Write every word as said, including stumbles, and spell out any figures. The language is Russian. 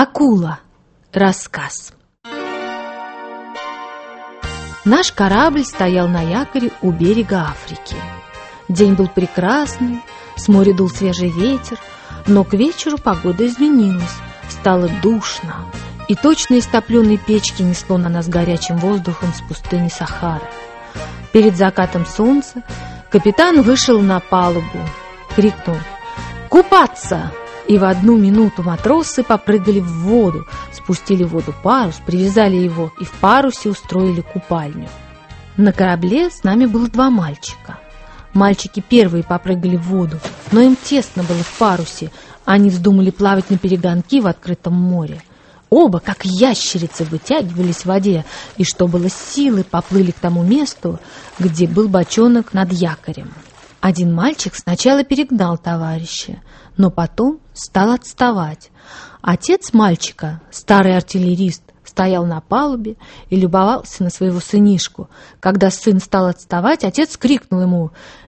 Акула. Рассказ. Наш корабль стоял на якоре у берега Африки. День был прекрасный, с моря дул свежий ветер, но к вечеру погода изменилась, стало душно, и точно из топленой печки несло на нас горячим воздухом с пустыни Сахары. Перед закатом солнца капитан вышел на палубу, крикнул «Купаться!» И в одну минуту матросы попрыгали в воду, спустили в воду парус, привязали его и в парусе устроили купальню. На корабле с нами было два мальчика. Мальчики первые попрыгали в воду, но им тесно было в парусе, они вздумали плавать наперегонки в открытом море. Оба, как ящерицы, вытягивались в воде, и что было силы, поплыли к тому месту, где был бочонок над якорем. Один мальчик сначала перегнал товарища, но потом стал отставать. Отец мальчика, старый артиллерист, стоял на палубе и любовался на своего сынишку. Когда сын стал отставать, отец крикнул ему: